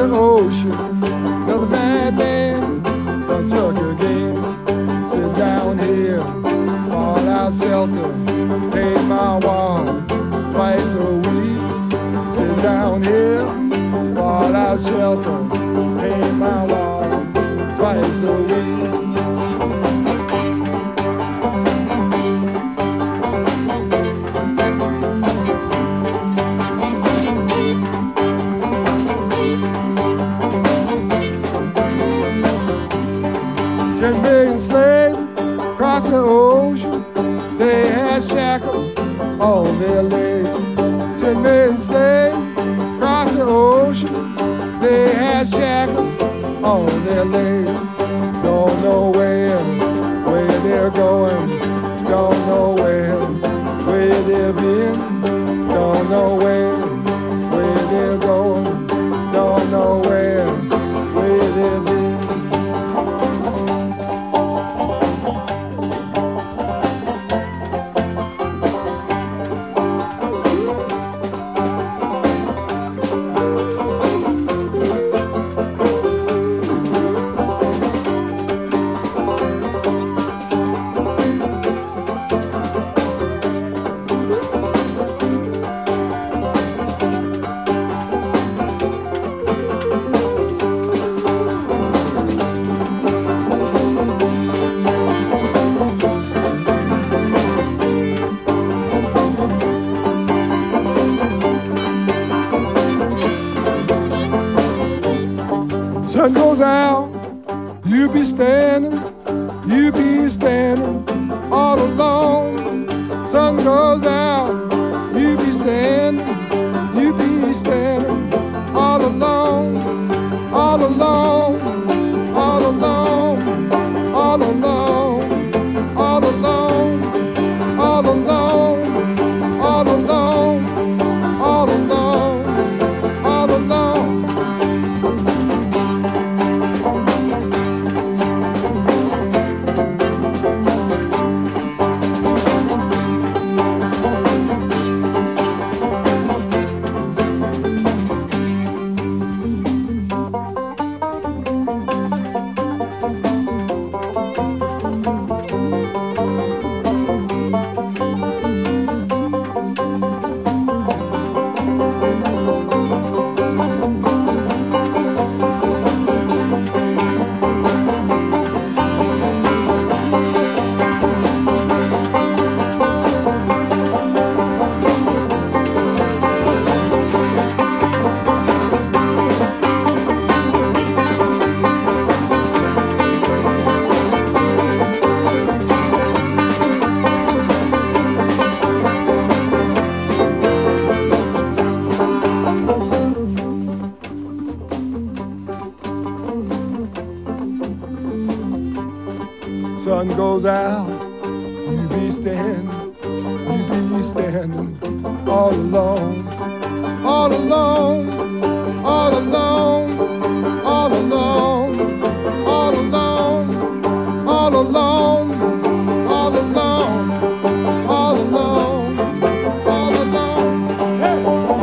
ocean. Another madman done struck again. Sit down here, fallout shelter, 8 Mile walk twice a week. Sit down here, fallout shelter, 8 Mile walk twice a week. Slaves across the ocean, they had shackles on their legs. 10 million slaves across the ocean, they had shackles on their legs. Don't know where they're going, don't know where they've been, don't know where they're going, don't know where they've been. Sun goes out, you be standing all alone. Sun goes out, you be standing all alone, all alone, all alone, all alone, all alone, all alone, all alone, all alone, all alone. Sun goes out, you be standing all alone, all alone, all alone, all alone, all alone, all alone, all alone, all alone, all alone. Hey!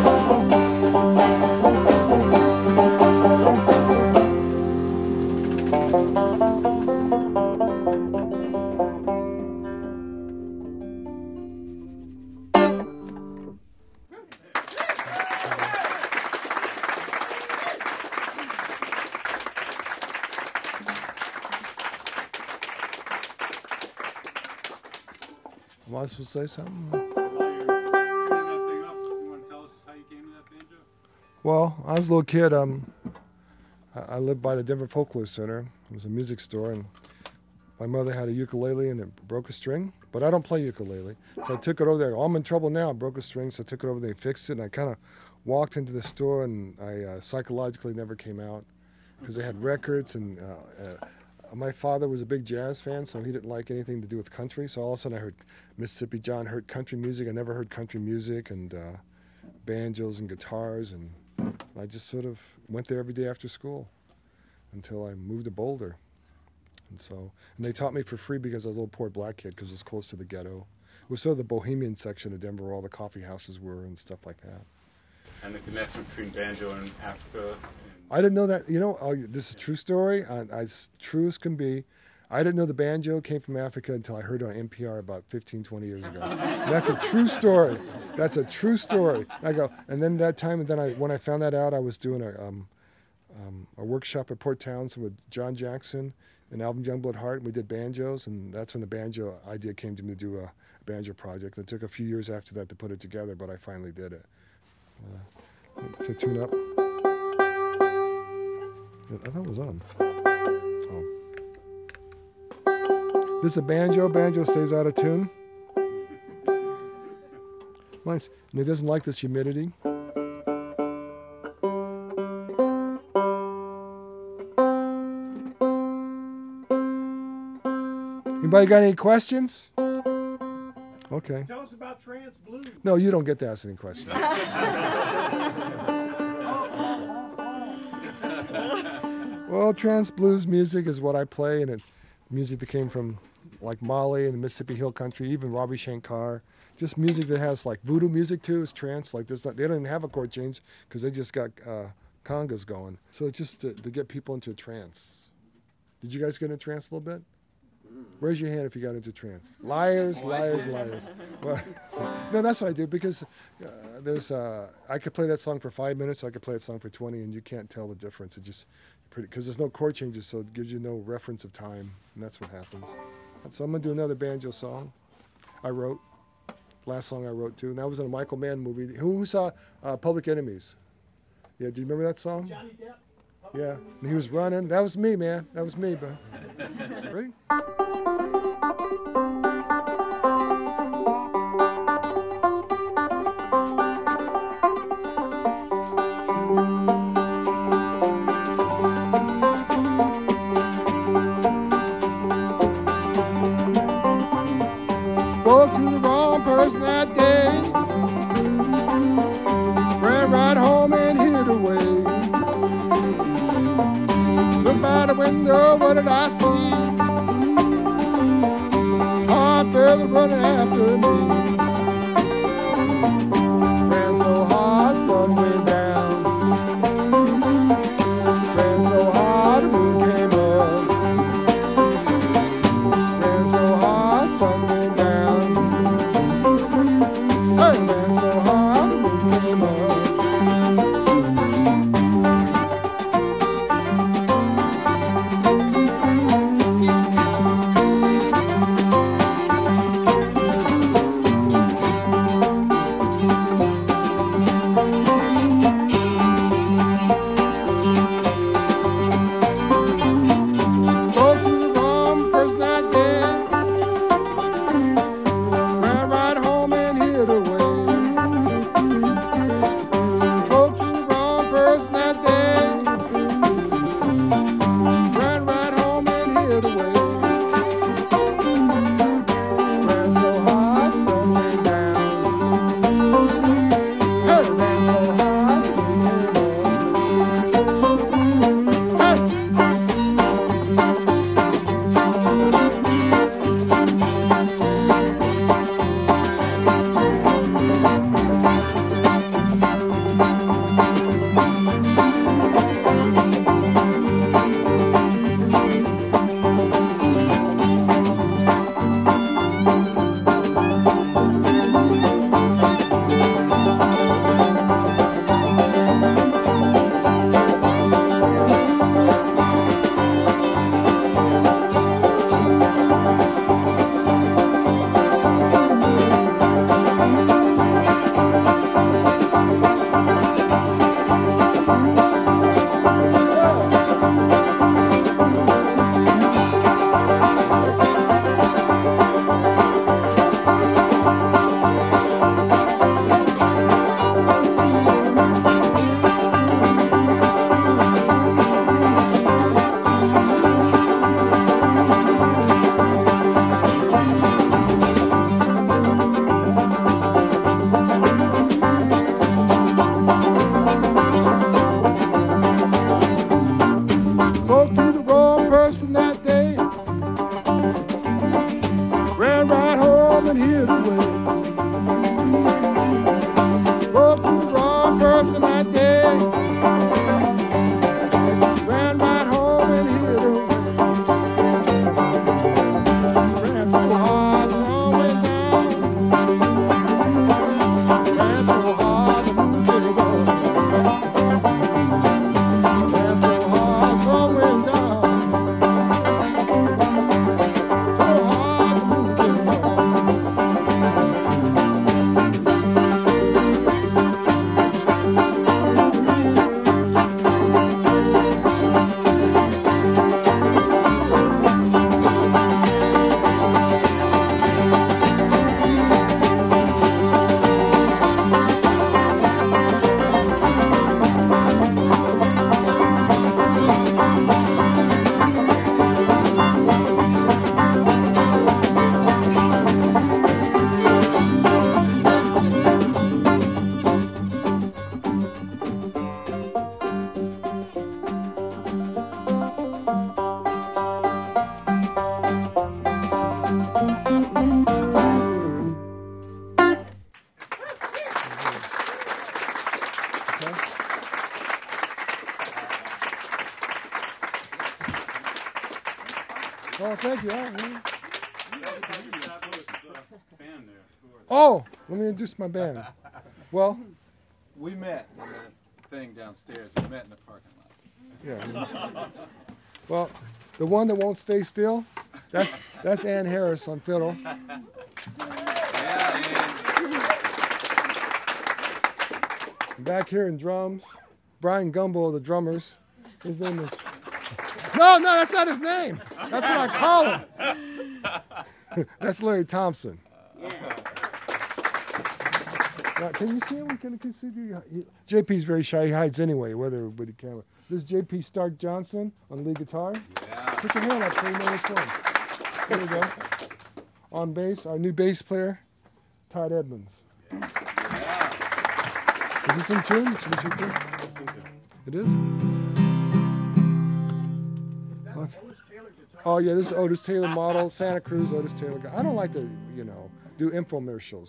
Am I supposed to say something? While you're turning that thing up, you want to tell us how you came to that banjo? Well, I was a little kid. I lived by the Denver Folklore Center. It was a music store, and my mother had a ukulele, and it broke a string. But I don't play ukulele, so I took it over there. Oh, I'm in trouble now. I broke a string, so I took it over there and fixed it. And I kind of walked into the store, and I psychologically never came out because they had records and. My father was a big jazz fan, so he didn't like anything to do with country. So all of a sudden I heard Mississippi John, heard country music. I never heard country music and banjos and guitars. And I just sort of went there every day after school until I moved to Boulder. And they taught me for free because I was a little poor black kid because it was close to the ghetto. It was sort of the bohemian section of Denver where all the coffee houses were and stuff like that. And the connection between banjo and Africa? I didn't know that. You know, this is a true story. True as can be. I didn't know the banjo came from Africa until I heard it on NPR about 15, 20 years ago. That's a true story. That's a true story. I go, and then that time, and then when I found that out, I was doing a workshop at Port Townsend with John Jackson and Alvin Youngblood Hart, and we did banjos, and that's when the banjo idea came to me to do a banjo project. It took a few years after that to put it together, but I finally did it. To tune up. I thought it was on. Oh. This is a banjo. Banjo stays out of tune. Nice. And it doesn't like this humidity. Anybody got any questions? Okay. Tell us about trance blues. No, you don't get to ask any questions. Well, trance blues music is what I play, and it's music that came from like Mali and the Mississippi Hill Country, even Ravi Shankar. Just music that has like voodoo music too is trance. Like they don't even have a chord change because they just got congas going. So it's just to get people into a trance. Did you guys get into trance a little bit? Raise your hand if you got into trance. Liars, liars, liars. Well, no, that's what I do because I could play that song for 5 minutes, I could play that song for 20, and you can't tell the difference. It just because there's no chord changes, so it gives you no reference of time, and that's what happens. So I'm gonna do another banjo song I wrote. Last song I wrote too, and that was in a Michael Mann movie. Who saw Public Enemies? Yeah, do you remember that song? Johnny Depp. Yeah, and he was running. That was me, man. That was me, bro. Ready? Spoke to the wrong person that day. Ran right home and hid away. Looked by the window, what did I see? Hard fella running after me. Ran so hard, sun went down. Ran so hard, the moon came up. Ran so hard, sun went down. Hey, ran so hard, the moon came up. Oh, thank you. Band there. Oh, let me introduce my band. Well, We met in the thing downstairs. We met in the parking lot. yeah. Well, the one that won't stay still, that's Ann Harris on fiddle. Back here in drums, Brian Gumbo, the drummers. His name is. No, that's not his name. That's what I call him. That's Larry Thompson. Now, can you see him? Can you see? JP's very shy. He hides anyway, whether with the camera. This is JP Stark Johnson on lead guitar. Yeah. Put your hand up so you know which one. There we go. On bass, our new bass player, Todd Edmonds. Is this in tune? Should we check tune? It is? Okay. Oh yeah, this is Otis Taylor model, Santa Cruz Otis Taylor guy. I don't like to, do infomercials,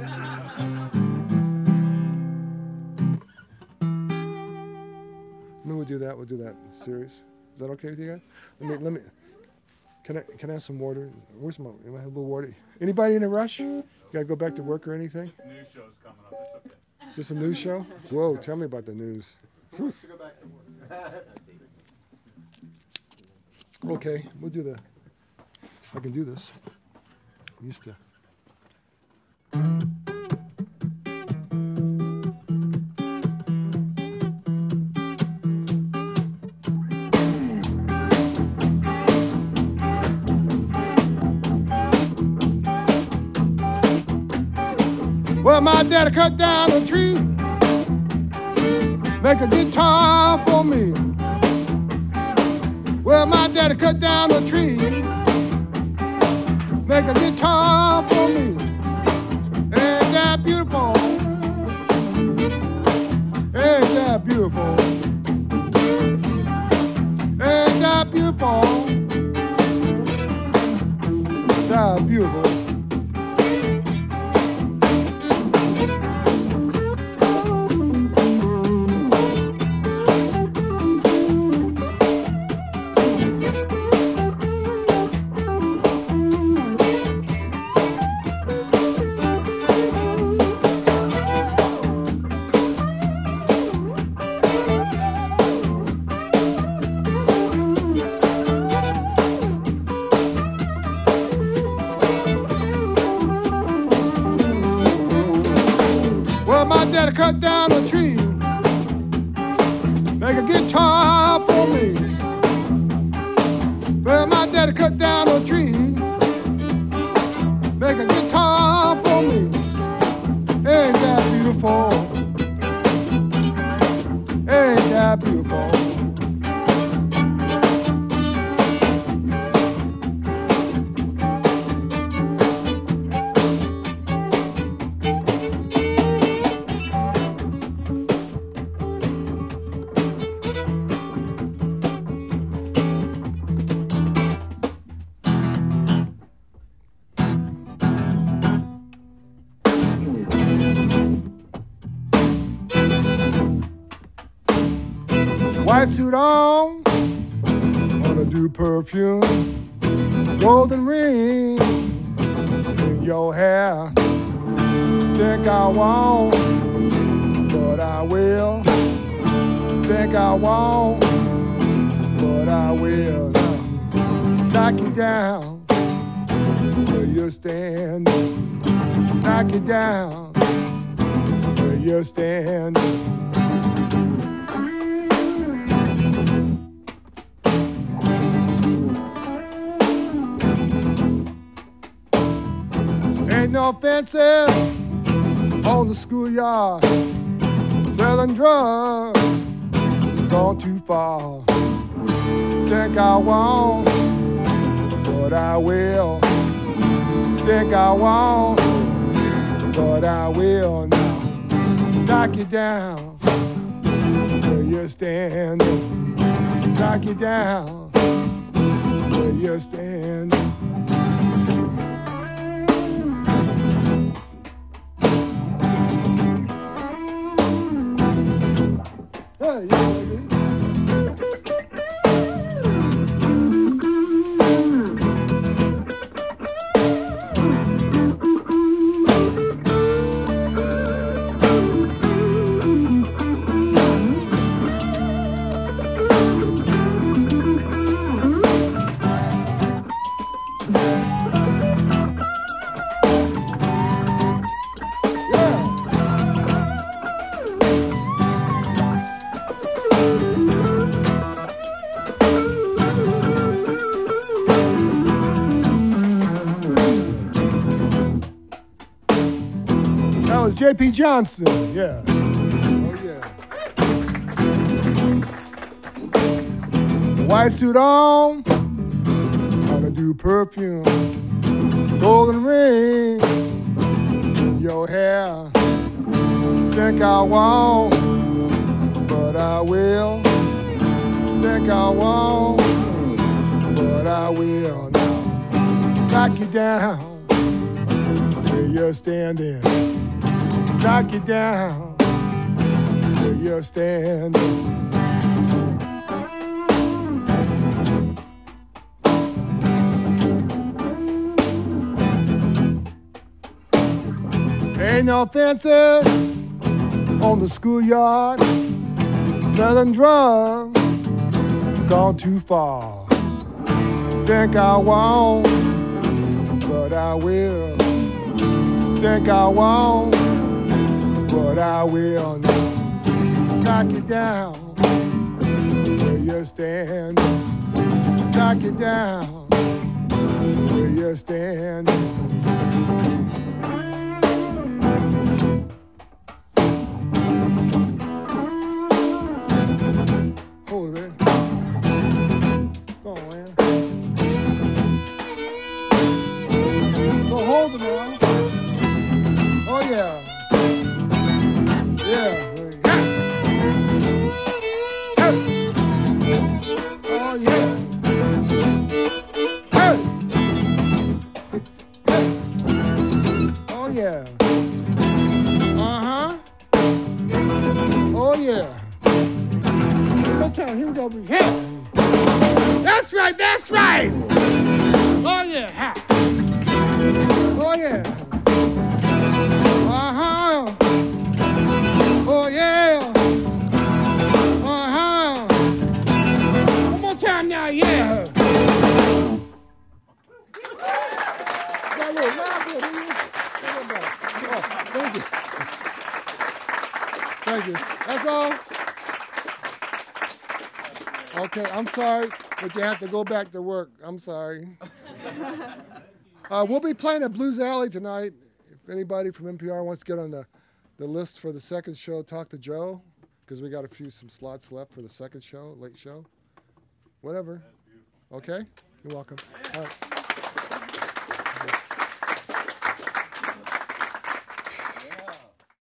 Maybe we'll do that. We'll do that series. Is that okay with you guys? Let me. Can I have some water? Where's my? Do I have a little water? Anybody in a rush? You gotta go back to work or anything? News show's coming up. It's okay. Just a news show? Whoa! Tell me about the news. Whew. Okay, we'll do the. I can do this. I'm used to. Well, my daddy cut down a tree, make a guitar for me. Well, my daddy cut down a tree, make a guitar for me. Ain't that beautiful? Ain't that beautiful? Ain't that beautiful? That beautiful. Daddy cut down a tree, make a guitar for me. Well, my daddy cut down a tree, make a guitar for me. Ain't that beautiful? Ain't that beautiful? White suit on, wanna do perfume, golden ring in your hair. Think I won't, but I will. Think I won't, but I will. Knock you down where you're standing. Knock you down where you're standing. Ain't no fences on the schoolyard, selling drugs, gone too far. Think I won't, but I will. Think I won't, but I will now. Knock you down where you're standing. Knock you down where you're standing. Hey, yeah, baby. J.P. Johnson, yeah. Oh, yeah. White suit on, wanna do perfume, golden ring in your hair. Think I won't, but I will. Think I won't, but I will now. Knock you down where you're standing. Knock you down where you're standing. Ain't no fancy on the schoolyard, selling drugs, gone too far. Think I won't, but I will. Think I won't, but I will now. Knock you down where you're standing. Knock you down where you're standing. Hold it, man. Go on, man. Go hold it now. Oh, yeah. Yeah. Hey. Oh, yeah. Hey. Hey. Oh, yeah. Uh-huh. Oh, yeah. Here we go. Hey. That's right. That's right. Oh yeah. Ha. Oh yeah. Uh-huh. Oh yeah. Uh-huh. One more time now. Yeah. Thank you. Thank you. That's all. Okay, I'm sorry, but you have to go back to work. I'm sorry. We'll be playing at Blues Alley tonight. If anybody from NPR wants to get on the list for the second show, talk to Joe, because we got some slots left for the second show, late show. Whatever. Okay? You're welcome. All right.